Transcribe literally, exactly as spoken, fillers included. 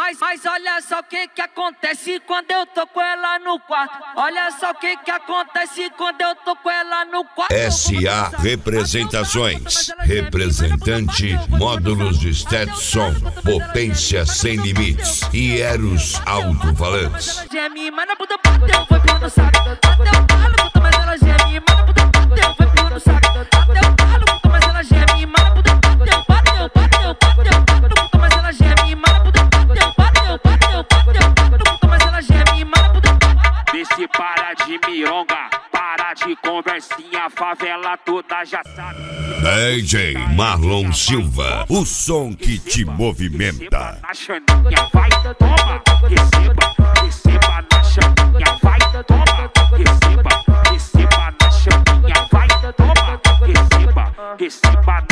Mas, mas olha só o que que acontece quando eu tô com ela no quarto. Olha só o que que acontece quando eu tô com ela no quarto. S A Representações. Representante Módulos de Stetson. Potência sem limites. E Eros Alto-Falantes. Ela geme, mas na puta bateu, foi pelo saco. Bateu palo, puta, mas ela geme, mas na puta bateu, foi pelo saco. Bateu palo, puta, mas ela geme, mas na puta bateu, bateu, bateu, bateu, bateu, puta, mas ela geme, mas na puta bateu, bateu, bateu, bateu, bateu, puta, mas ela geme, mas na puta. Vê se para de mironga, para de conversinha, a favela toda já sabe. D J Marlon Silva, o som que te movimenta. Na chaninha, vai, toma, receba, receba na chaninha, vai, toma, receba, receba na chaninha, vai, toma, receba, receba